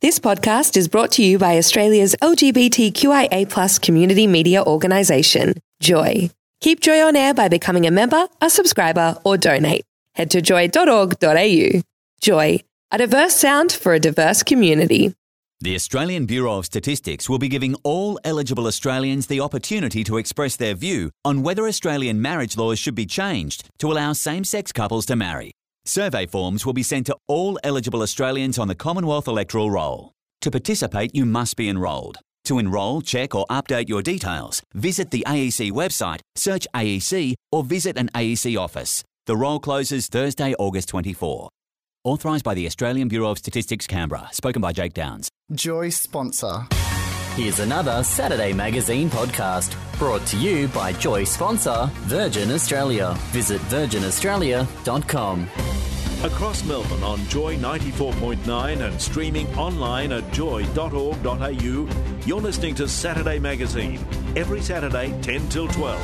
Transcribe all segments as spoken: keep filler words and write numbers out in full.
This podcast is brought to you by Australia's L G B T Q I A plus community media organisation, Joy. Keep Joy on air by becoming a member, a subscriber, or donate. Head to joy dot org dot a u. Joy, a diverse sound for a diverse community. The Australian Bureau of Statistics will be giving all eligible Australians the opportunity to express their view on whether Australian marriage laws should be changed to allow same-sex couples to marry. Survey forms will be sent to all eligible Australians on the Commonwealth electoral roll. To participate, you must be enrolled. To enrol, check or update your details, visit the A E C website, search A E C or visit an A E C office. The roll closes Thursday, August twenty-fourth. Authorised by the Australian Bureau of Statistics, Canberra. Spoken by Jake Downs. Joy sponsor. Here's another Saturday Magazine podcast brought to you by Joy sponsor Virgin Australia. Visit virgin australia dot com. Across Melbourne on Joy ninety-four point nine and streaming online at joy dot org dot a u, you're listening to Saturday Magazine. Every Saturday, ten till twelve.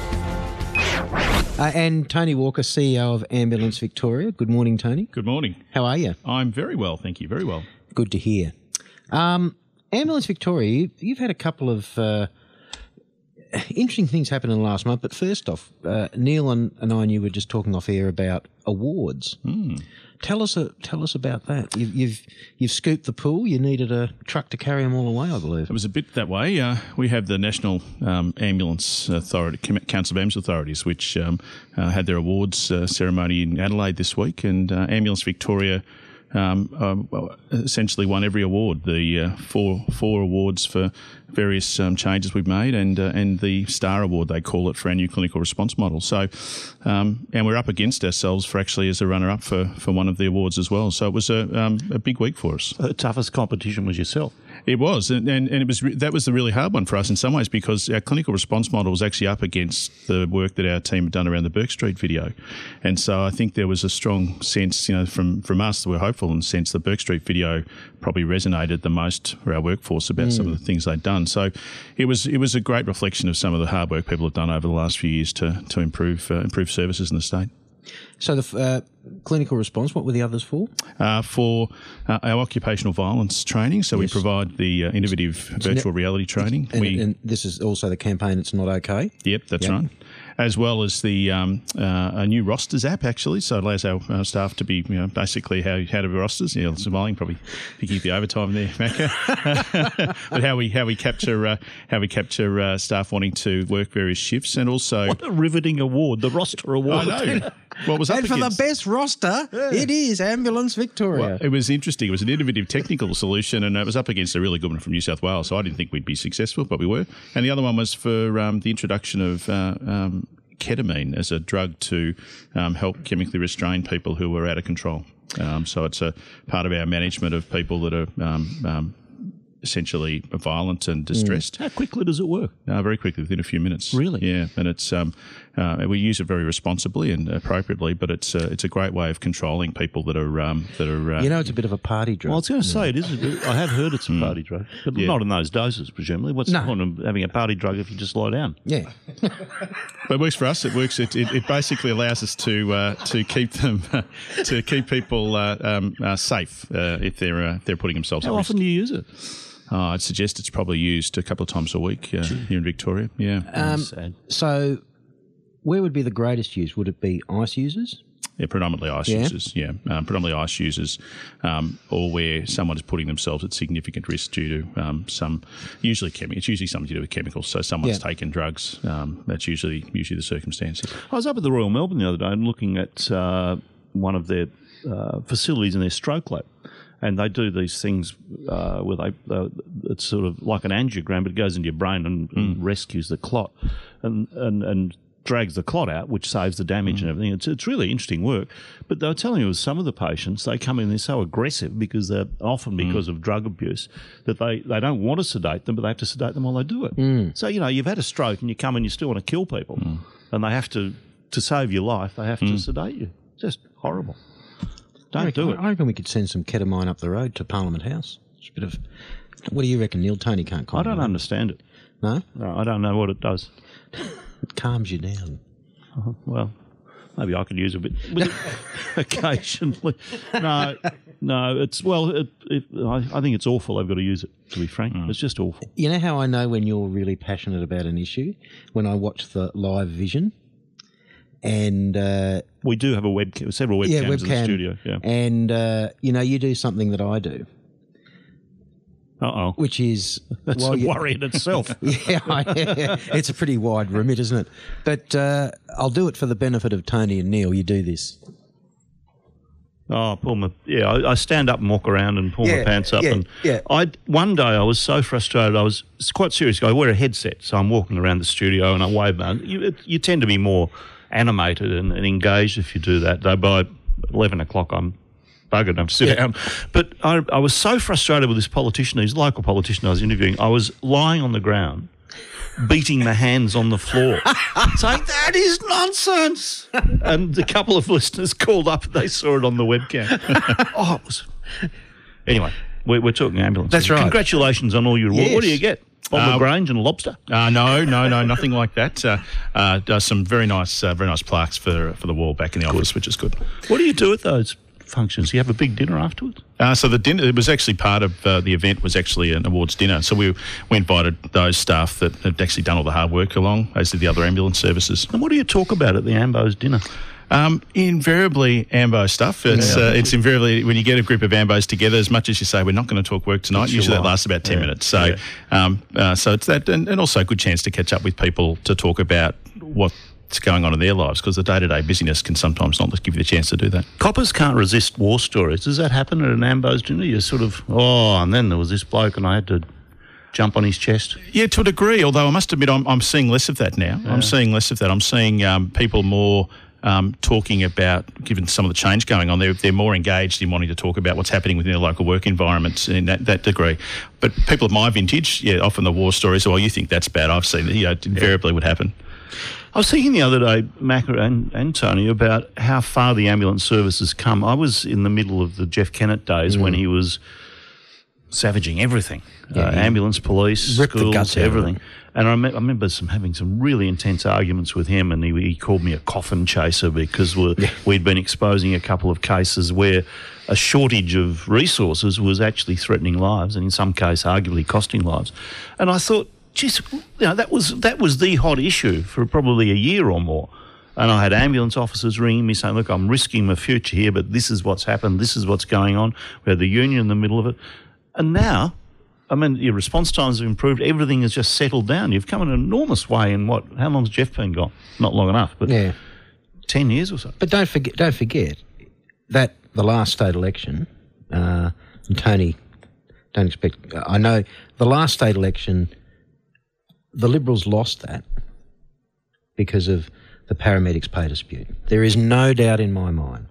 Uh, and Tony Walker, C E O of Ambulance Victoria. Good morning, Tony. Good morning. How are you? I'm very well, thank you. Very well. Good to hear. Um, Ambulance Victoria, you, you've had a couple of uh, interesting things happen in the last month. But first off, uh, Neil and, and I and you were just talking off air about awards. Mm. Tell us, uh, tell us about that. You've, you've you've scooped the pool. You needed a truck to carry them all away, I believe. It was a bit that way. Uh, we have the National um, Ambulance Authority, Council of Ambulance Authorities, which um, uh, had their awards uh, ceremony in Adelaide this week, and uh, Ambulance Victoria um, uh, well, essentially won every award. The uh, four four awards for various um, changes we've made, and uh, and the Star Award, they call it, for our new clinical response model. So, um, and we're up against ourselves for actually as a runner-up for, for one of the awards as well. So it was a um, a big week for us. The toughest competition was yourself. It was, and, and, and it was re- that was the really hard one for us in some ways, because our clinical response model was actually up against the work that our team had done around the Burke Street video. And so I think there was a strong sense, you know, from, from us that we're hopeful in the sense the Burke Street video probably resonated the most for our workforce about mm. some of the things they'd done. So it was it was a great reflection of some of the hard work people have done over the last few years to to improve uh, improve services in the state. So the uh, clinical response, what were the others for? Uh, for uh, our occupational violence training. So yes. we provide the uh, innovative it's virtual ne- reality training. And, we, and this is also the campaign It's Not Okay. Yep, that's yep. right. As well as the um, uh, a new rosters app, actually, so it allows our, our staff to be, you know, basically how how to be rosters. Yeah, smiling, probably picking up the overtime there, Macca. But how we how we capture uh, how we capture uh, staff wanting to work various shifts, and also what a riveting award, the roster award. I know. What was up and for against? the best roster, yeah. it is Ambulance Victoria. Well, it was interesting. It was an innovative technical solution, and it was up against a really good one from New South Wales. So I didn't think we'd be successful, but we were. And the other one was for um, the introduction of uh, um, ketamine as a drug to um, help chemically restrain people who were out of control. Um, so it's a part of our management of people that are um, um, essentially violent and distressed. Mm. How quickly does it work? Uh, very quickly, within a few minutes. Really? Yeah, and it's um, uh, we use it very responsibly and appropriately, but it's uh, it's a great way of controlling people that are um, that are. Uh, you know, it's a bit of a party drug. Well, I was going to say it is. I have heard it's a party drug, but yeah. not in those doses, presumably. What's no. the point of having a party drug if you just lie down? Yeah, but it works for us. It works. It, it, it basically allows us to uh, to keep them to keep people uh, um, uh, safe uh, if they're uh, they're putting themselves. How at often risk. do you use it? Oh, I'd suggest it's probably used a couple of times a week uh, here in Victoria. Yeah. Um, so, where would be the greatest use? Would it be ICE users? Yeah, predominantly ICE yeah. users. Yeah, um, predominantly ICE users, um, or where someone is putting themselves at significant risk due to um, some, usually chemi- It's usually something to do with chemicals. So someone's yeah. taken drugs. Um, that's usually usually the circumstance. I was up at the Royal Melbourne the other day and looking at uh, one of their uh, facilities in their stroke lab. And they do these things uh, where they, uh, it's sort of like an angiogram, but it goes into your brain and, mm. and rescues the clot and, and, and drags the clot out, which saves the damage mm. and everything. It's, it's really interesting work. But they were telling me with some of the patients, they come in, they're so aggressive because they're often because mm. of drug abuse that they, they don't want to sedate them, but they have to sedate them while they do it. Mm. So, you know, you've had a stroke and you come in, you still want to kill people. Mm. And they have to, to save your life, they have mm. to sedate you. Just horrible. Don't reckon, do it. I reckon we could send some ketamine up the road to Parliament House. It's a bit of. What do you reckon, Neil? Tony can't comment. I don't understand it. No? No, I don't know what it does. It calms you down. Uh, well, maybe I could use a bit occasionally. No, no, it's, well, it, it, I, I think it's awful they've got to use it, to be frank. Mm. It's just awful. You know how I know when you're really passionate about an issue? When I watch the live vision. And uh, we do have a webcam, several webcams yeah, webcam, in the studio. Yeah, and uh, you know, you do something that I do. Uh oh, which is that's well, a you, worry in itself. yeah, I, it's a pretty wide remit, isn't it? But uh, I'll do it for the benefit of Tony and Neil. You do this. Oh, pull my yeah. I, I stand up and walk around and pull yeah, my pants up. Yeah, and yeah. I one day I was so frustrated. I was it's quite serious. I wear a headset, so I'm walking around the studio and I wave. You, you tend to be more animated and, and engaged if you do that. Though by eleven o'clock I'm buggered enough to sit yeah. down. But I, I was so frustrated with this politician, this local politician I was interviewing. I was lying on the ground, beating my hands on the floor, saying, "That is nonsense." And a couple of listeners called up and they saw it on the webcam. oh, it was... Anyway, we're, we're talking ambulance. That's right. Congratulations on all your awards. Yes. What do you get? On Uh, the Grange and a lobster? Uh, no, no, no, nothing like that. Uh, uh, does some very nice, uh, very nice plaques for for the wall back in the office, which is good. What do you do at those functions? You have a big dinner afterwards? Uh, so the dinner, it was actually part of uh, the event was actually an awards dinner. So we we invited those staff that had actually done all the hard work along, as did the other ambulance services. And what do you talk about at the Ambos dinner? Um, invariably Ambo stuff. It's yeah. uh, it's invariably when you get a group of Ambos together. As much as you say we're not going to talk work tonight, That's usually that right. lasts about ten yeah. minutes. So, yeah. um, uh, so it's that, and, and also a good chance to catch up with people to talk about what's going on in their lives, because the day-to-day busyness can sometimes not give you the chance to do that. Coppers can't resist war stories. Does that happen at an Ambos dinner? You sort of oh, and then there was this bloke, and I had to jump on his chest. Yeah, to a degree. Although I must admit, I'm I'm seeing less of that now. Yeah. I'm seeing less of that. I'm seeing um, people more. Um, talking about, given some of the change going on, they're, they're more engaged in wanting to talk about what's happening within their local work environments in that, that degree. But people of my vintage, yeah, often the war stories, well, you think that's bad. I've seen it, you know, it invariably yeah. would happen. I was thinking the other day, Macca and, and Tony, about how far the ambulance service has come. I was in the middle of the Jeff Kennett days mm. when he was savaging everything. Yeah, uh, ambulance, police, schools, everything. And I, me- I remember some having some really intense arguments with him, and he, he called me a coffin chaser because we're, yeah. we'd been exposing a couple of cases where a shortage of resources was actually threatening lives, and in some case, arguably costing lives. And I thought, geez, you know, that was that was the hot issue for probably a year or more. And I had ambulance officers ringing me saying, "Look, I'm risking my future here, but this is what's happened. This is what's going on." We had the union in the middle of it, and now. I mean, your response times have improved. Everything has just settled down. You've come an enormous way in what? How long's Jeff been gone? Not long enough, but yeah. ten years or so. But don't forget, don't forget that the last state election, uh, and Tony, don't expect. I know the last state election, the Liberals lost that because of the paramedics pay dispute. There is no doubt in my mind,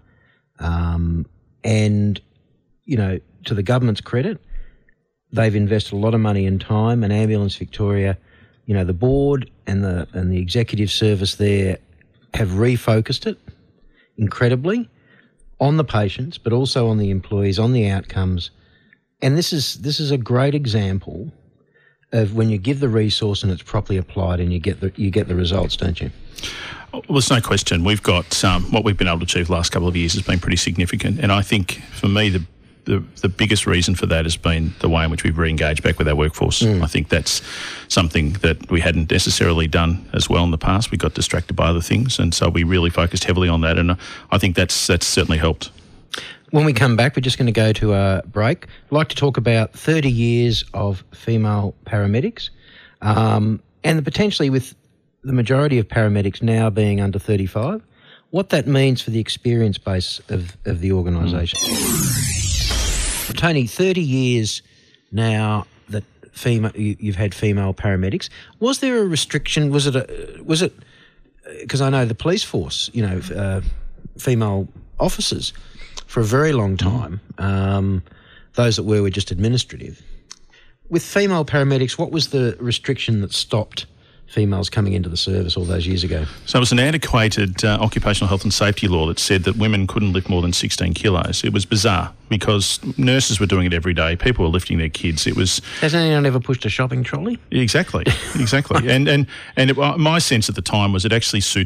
um, and you know, to the government's credit. They've invested a lot of money and time, and Ambulance Victoria, you know, the board and the and the executive service there have refocused it incredibly on the patients, but also on the employees, on the outcomes. And this is this is a great example of when you give the resource and it's properly applied, and you get the you get the results, don't you? Well, there's no question. We've got um, what we've been able to achieve the last couple of years has been pretty significant, and I think for me the The, the biggest reason for that has been the way in which we've re-engaged back with our workforce. Mm. I think that's something that we hadn't necessarily done as well in the past. We got distracted by other things, and so we really focused heavily on that, and I think that's that's certainly helped. When we come back, we're just going to go to a break. I'd like to talk about thirty years of female paramedics, um, and potentially with the majority of paramedics now being under thirty-five, what that means for the experience base of, of the organisation. Mm. Tony, thirty years now that female you, you've had female paramedics. Was there a restriction? Was it a, was it because I know the police force, you know, uh, female officers for a very long time. Um, those that were were just administrative. With female paramedics, what was the restriction that stopped females coming into the service all those years ago? So it was an antiquated uh, occupational health and safety law that said that women couldn't lift more than sixteen kilos. It was bizarre because nurses were doing it every day. People were lifting their kids. It was... Has anyone ever pushed a shopping trolley? Exactly, exactly. and and, and it, my sense at the time was it actually suited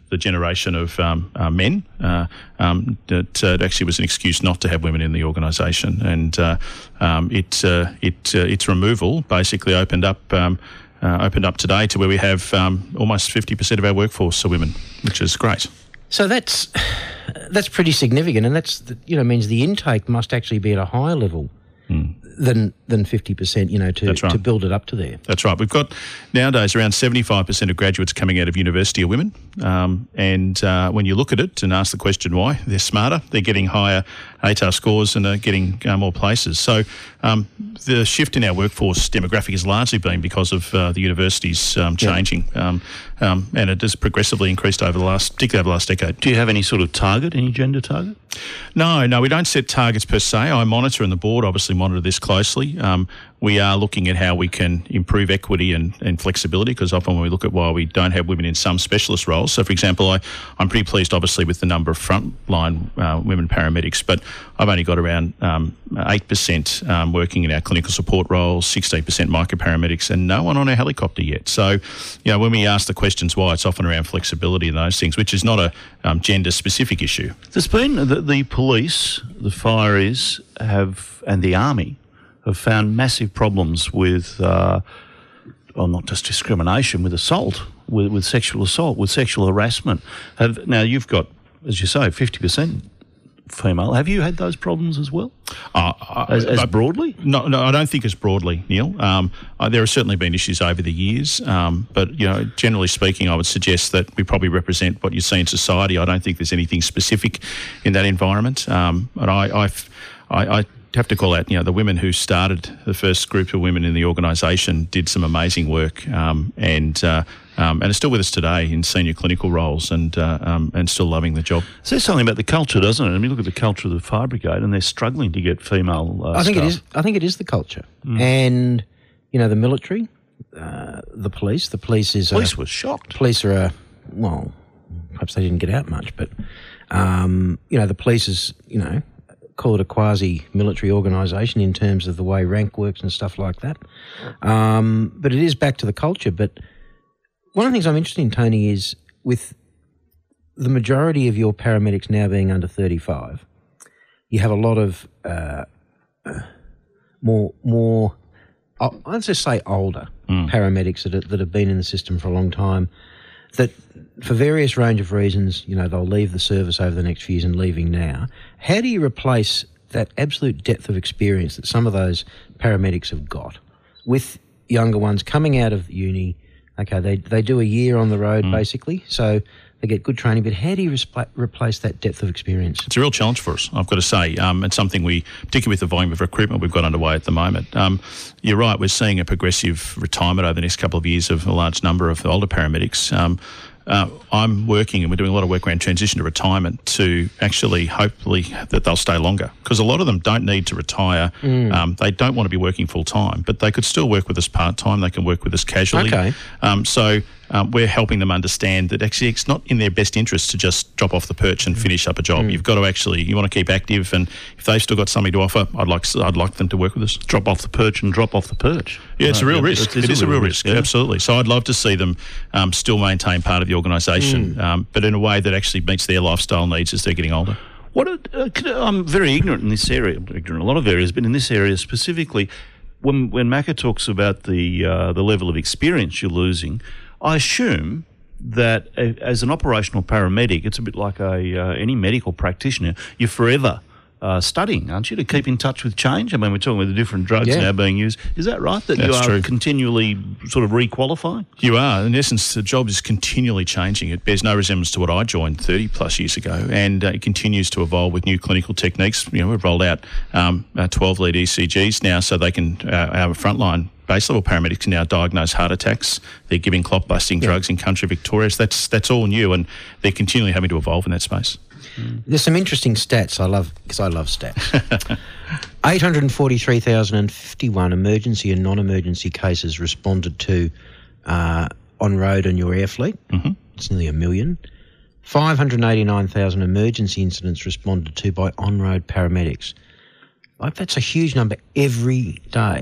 the generation of um, uh, men uh, um, that uh, it actually was an excuse not to have women in the organisation, and uh, um, it uh, it uh, its removal basically opened up um, uh, opened up today to where we have um, almost fifty percent of our workforce are women, which is great. So that's that's pretty significant, and that's you know means the intake must actually be at a higher level mm. than than fifty percent. You know, to right. to build it up to there. That's right. We've got nowadays around seventy-five percent of graduates coming out of university are women, um, and uh, when you look at it and ask the question why, they're smarter, they're getting higher A T A R scores, and are getting uh, more places. So um, the shift in our workforce demographic has largely been because of uh, the universities um, changing, yeah. um, um, and it has progressively increased over the last, particularly over the last decade. Do you have any sort of target, any gender target? No, no, we don't set targets per se. I monitor, and the board obviously monitor this closely. Um, we are looking at how we can improve equity and, and flexibility, because often when we look at why we don't have women in some specialist roles. So, for example, I, I'm pretty pleased, obviously, with the number of frontline uh, women paramedics, but I've only got around um, eight percent um, working in our clinical support roles, sixteen percent micro-paramedics, and no one on our helicopter yet. So, you know, when we ask the questions why, it's often around flexibility and those things, which is not a um, gender-specific issue. There's been the, the police, the fireys have, and the army have found massive problems with, uh, well, not just discrimination, with assault, with, with sexual assault, with sexual harassment. Have, now, you've got, as you say, fifty percent female. Have you had those problems as well? Uh, as as I, broadly? No, no, I don't think as broadly, Neil. Um, uh, there have certainly been issues over the years, um, but, you know, generally speaking, I would suggest that we probably represent what you see in society. I don't think there's anything specific in that environment. Um, but I, I've, I, I have to call out, you know, the women who started, the first group of women in the organisation did some amazing work, um, and uh, um, and are still with us today in senior clinical roles, and uh, um, and still loving the job. It says something about the culture, doesn't it? I mean, look at the culture of the fire brigade, and they're struggling to get female uh, I think staff. it is. I think it is the culture, mm. and you know, the military, uh, the police. The police is. Police a, was shocked. Police are a well, perhaps they didn't get out much, but um, you know, the police is you know. call it a quasi-military organisation in terms of the way rank works and stuff like that. Um, but it is back to the culture. But one of the things I'm interested in, Tony, is with the majority of your paramedics now being under thirty-five, you have a lot of uh, uh, more, more uh, let's just say older mm. paramedics that, are, that have been in the system for a long time, that for various range of reasons, you know, they'll leave the service over the next few years and leaving now. How do you replace that absolute depth of experience that some of those paramedics have got with younger ones coming out of uni? Okay, they they do a year on the road, mm. basically, so they get good training, but how do you resp- replace that depth of experience? It's a real challenge for us, I've got to say. Um, it's something we, particularly with the volume of recruitment we've got underway at the moment. Um, you're right, we're seeing a progressive retirement over the next couple of years of a large number of older paramedics. Um, Uh, I'm working, and we're doing a lot of work around transition to retirement to actually hopefully that they'll stay longer, because a lot of them don't need to retire. Mm. Um, they don't want to be working full time, but they could still work with us part time. They can work with us casually. Okay. Um, so um, we're helping them understand that actually it's not in their best interest to just drop off the perch and mm. finish up a job. Mm. You've got to actually, you want to keep active, and if they've still got something to offer, I'd like I'd like them to work with us. Drop off the perch and drop off the perch. Yeah, it's right. a real yeah, risk. It is, it is a real risk, risk yeah. absolutely. So I'd love to see them um, still maintain part of the organisation, mm. um, but in a way that actually meets their lifestyle needs as they're getting older. What a, uh, I'm very ignorant in this area, ignorant in a lot of areas, but in this area specifically, when when Macca talks about the uh, the level of experience you're losing, I assume that a, as an operational paramedic, it's a bit like a uh, any medical practitioner, you're forever uh, studying, aren't you, to keep in touch with change? I mean, we're talking about the different drugs yeah. now being used. Is that right, that That's you are true. continually sort of re-qualifying? You are. In essence, the job is continually changing. It bears no resemblance to what I joined thirty plus years ago, and uh, it continues to evolve with new clinical techniques. You know, we've rolled out um, uh, twelve lead E C Gs now, so they can, uh, our frontline base level paramedics can now diagnose heart attacks. They're giving clot busting yeah. drugs in country Victoria. So that's that's all new, and they're continually having to evolve in that space. Mm. There's some interesting stats I love, because I love stats. eight hundred forty-three thousand fifty-one emergency and non-emergency cases responded to uh, on road in your air fleet. Mm-hmm. It's nearly a million. five hundred eighty-nine thousand emergency incidents responded to by on-road paramedics. Like, that's a huge number every day.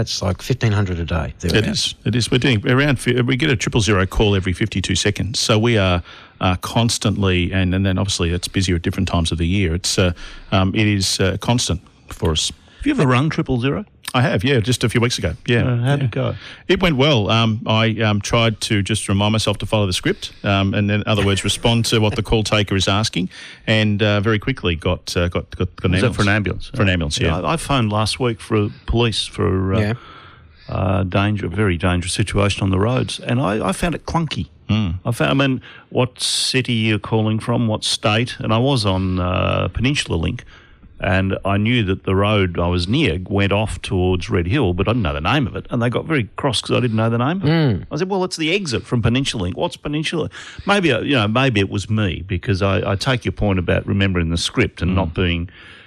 That's like fifteen hundred a day. It is. It is. We're doing around. We get a triple zero call every fifty-two seconds. So we are uh, constantly, and, and then obviously it's busier at different times of the year. It's uh, um, it is uh, constant for us. Have you ever rung triple zero? I have, yeah, just a few weeks ago. Yeah. Uh, how'd yeah. it go? It went well. Um, I um, tried to just remind myself to follow the script, um, and in other words, respond to what the call taker is asking, and uh, very quickly got uh, got got, got an Was ambulance. that for an ambulance? For an ambulance, yeah. yeah I, I phoned last week for police for uh, Yeah. uh, danger, very dangerous situation on the roads, and I, I found it clunky. Mm. I found, I mean, what city you're calling from, what state, and I was on uh, Peninsula Link. And I knew that the road I was near went off towards Red Hill, but I didn't know the name of it. And they got very cross because I didn't know the name of it. Mm. I said, well, it's the exit from Peninsula Link. What's Peninsula? Maybe, you know, maybe it was me, because I, I take your point about remembering the script and mm. not being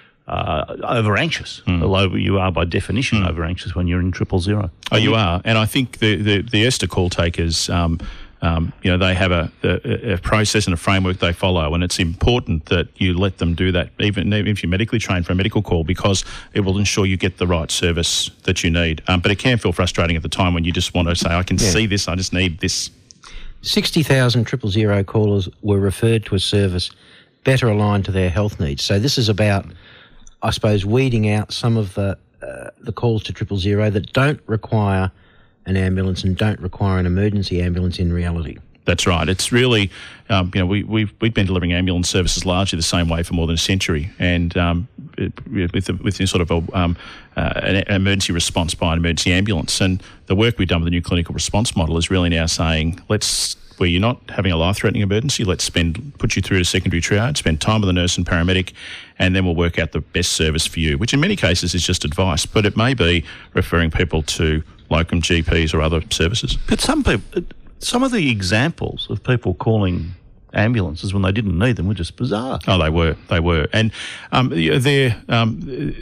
uh, over-anxious, mm. although you are by definition mm. over-anxious when you're in triple zero. Oh, you are. And I think the, the, the ESTA call takers... Um, Um, you know, they have a, a, a process and a framework they follow, and it's important that you let them do that, even if you're medically trained for a medical call, because it will ensure you get the right service that you need. Um, but it can feel frustrating at the time when you just want to say, I can yeah. see this, I just need this. sixty thousand triple zero callers were referred to a service better aligned to their health needs. So this is about, I suppose, weeding out some of the, uh, the calls to triple zero that don't require an ambulance and don't require an emergency ambulance in reality. That's right. It's really, um, you know, we, we've we've been delivering ambulance services largely the same way for more than a century, and um, it, with the, with sort of a, um, uh, an emergency response by an emergency ambulance. And the work we've done with the new clinical response model is really now saying, let's, where you're not having a life-threatening emergency, let's spend put you through to secondary triage, spend time with a nurse and paramedic, and then we'll work out the best service for you, which in many cases is just advice, but it may be referring people to locum G Ps or other services. But some people, some of the examples of people calling ambulances when they didn't need them were just bizarre. Oh, they were, they were, and um, they're, um,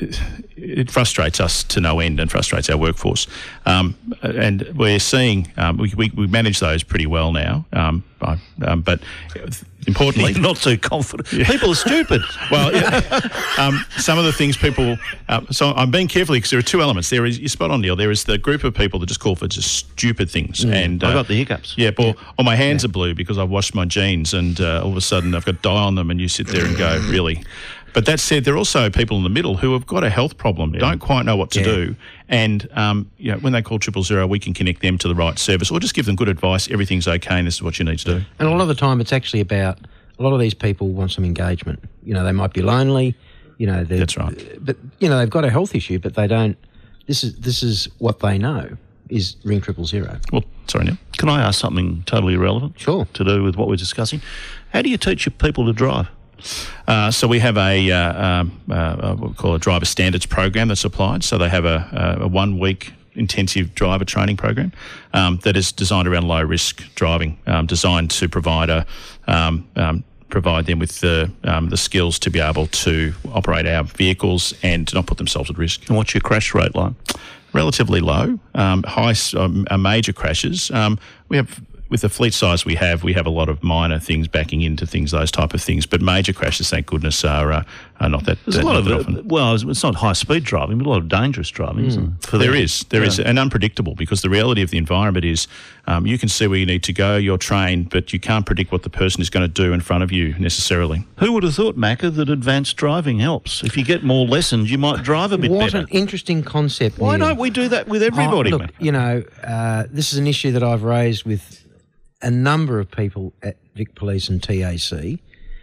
it frustrates us to no end and frustrates our workforce. Um, and we're seeing um, we, we we manage those pretty well now. Um, I, um, but importantly, not too confident. Yeah. People are stupid. Well, yeah, um, some of the things people. Uh, so I'm being careful because there are two elements. There is, you're spot on, Neil. There is the group of people that just call for just stupid things, mm. and I uh, got the hiccups. Yeah, or, yeah. or my hands yeah. are blue because I've washed my jeans, and uh, all of a sudden I've got dye on them, and you sit there and go, really. But that said, there are also people in the middle who have got a health problem, yeah. don't quite know what to yeah. do, and um, you know, when they call triple zero, we can connect them to the right service, or just give them good advice. Everything's okay, and this is what you need to do. And a lot of the time, it's actually about a lot of these people want some engagement. You know, they might be lonely. You know, that's right. But you know, they've got a health issue, but they don't. This is this is what they know is ring triple zero. Well, sorry, Neil. Can I ask something totally irrelevant? Sure. To do with what we're discussing. How do you teach your people to drive? Uh, so we have a uh, um, uh, what we call a driver standards program that's applied. So they have a, a one-week intensive driver training program um, that is designed around low-risk driving, um, designed to provide a um, um, provide them with the um, the skills to be able to operate our vehicles and to not put themselves at risk. And what's your crash rate like? Relatively low. Um, high um, major crashes. Um, we have. With the fleet size we have, we have a lot of minor things backing into things, those type of things. But major crashes, thank goodness, are, uh, are not that, There's uh, a lot not of that it, often. Well, it's not high-speed driving, but a lot of dangerous driving, mm. isn't it? There is. There yeah. is, and unpredictable, because the reality of the environment is um, you can see where you need to go, you're trained, but you can't predict what the person is going to do in front of you necessarily. Who would have thought, Macca, that advanced driving helps? If you get more lessons, you might drive a bit what better. What an interesting concept, Why Neil. don't we do that with everybody? Oh, look, you know, uh, this is an issue that I've raised with a number of people at Vic Police and T A C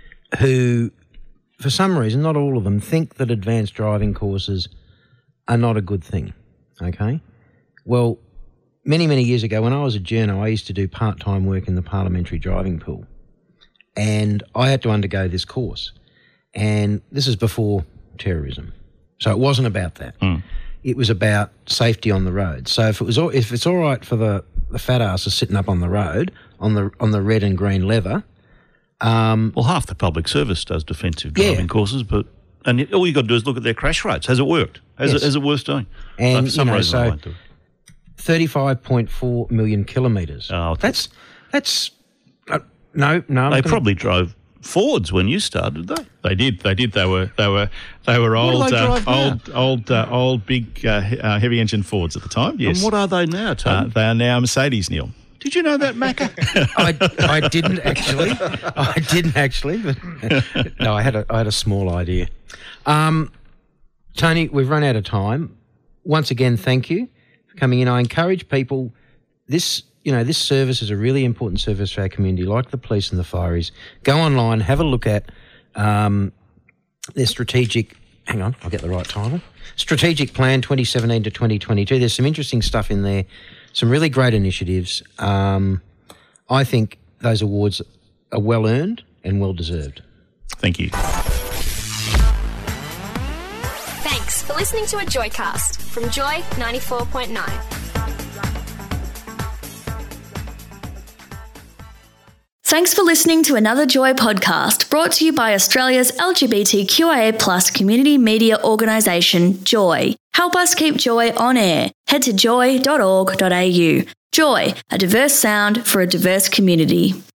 who, for some reason, not all of them, think that advanced driving courses are not a good thing, okay? Well, many, many years ago, when I was a journo, I used to do part-time work in the parliamentary driving pool, and I had to undergo this course. And this is before terrorism, so it wasn't about that. Mm. It was about safety on the road. So if it was, all, if it's all right for the, the fat asses sitting up on the road on the on the red and green leather, um, well, half the public service does defensive driving yeah. courses, but and all you got to do is look at their crash rates. Has it worked? Has yes. it, is it worth doing? And for some you know, reason, so I won't do it. thirty-five point four million kilometres. Oh, that's that's uh, no, no. They gonna, probably drove Fords when you started, did they? They did. They did. They were. They were. They were What do old, they uh, drive now? old, old, uh, old, big, uh, he- uh, heavy engine Fords at the time. Yes. And what are they now, uh, Tony? they are now Mercedes, Neil. Did you know that, Macca? I, I didn't actually. I didn't actually. But no, I had a I had a small idea. Um, Tony, we've run out of time. Once again, thank you for coming in. I encourage people. This you know this service is a really important service for our community, like the police and the fireys. Go online, have a look at um, their strategic. Hang on, I'll get the right title. Strategic Plan twenty seventeen to twenty twenty-two. There's some interesting stuff in there. Some really great initiatives. Um, I think those awards are well earned and well deserved. Thank you. Thanks for listening to a Joycast from Joy ninety-four point nine. Thanks for listening to another Joy podcast brought to you by Australia's L G B T Q I A plus community media organisation, Joy. Help us keep Joy on air. Head to joy dot org dot a u. Joy, a diverse sound for a diverse community.